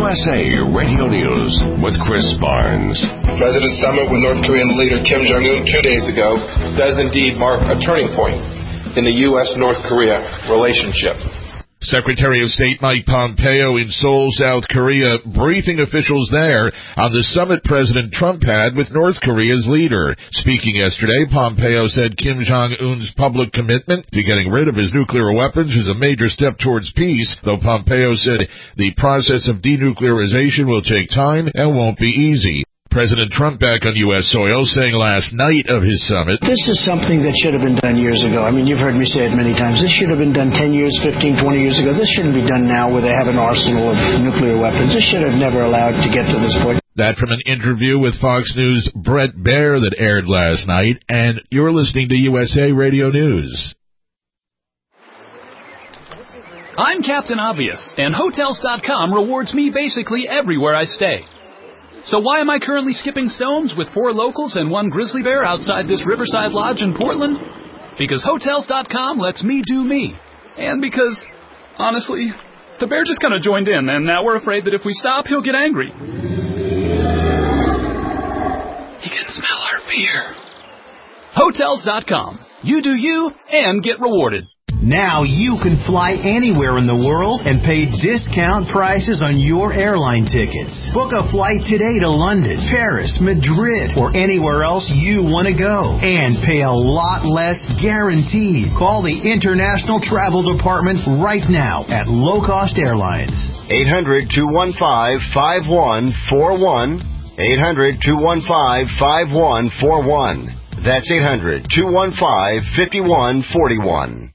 USA Radio News with Chris Barnes. President's summit with North Korean leader Kim Jong-un 2 days ago does indeed mark a turning point in the U.S.-North Korea relationship. Secretary of State Mike Pompeo in Seoul, South Korea, briefing officials there on the summit President Trump had with North Korea's leader. Speaking yesterday, Pompeo said Kim Jong-un's public commitment to getting rid of his nuclear weapons is a major step towards peace, though Pompeo said the process of denuclearization will take time and won't be easy. President Trump back on U.S. soil saying last night of his summit, "This is something that should have been done years ago. I mean, you've heard me say it many times. This should have been done 10 years, 15, 20 years ago. This shouldn't be done now where they have an arsenal of nuclear weapons. This should have never allowed to get to this point." That from an interview with Fox News' Bret Baier that aired last night, and you're listening to USA Radio News. I'm Captain Obvious, and Hotels.com rewards me basically everywhere I stay. So why am I currently skipping stones with 4 locals and 1 grizzly bear outside this Riverside Lodge in Portland? Because Hotels.com lets me do me. And because, honestly, the bear just kind of joined in, and now we're afraid that if we stop, he'll get angry. He can smell our beer. Hotels.com. You do you and get rewarded. Now you can fly anywhere in the world and pay discount prices on your airline tickets. Book a flight today to London, Paris, Madrid, or anywhere else you want to go. And pay a lot less guaranteed. Call the International Travel Department right now at Low Cost Airlines. 800-215-5141. 800-215-5141. That's 800-215-5141.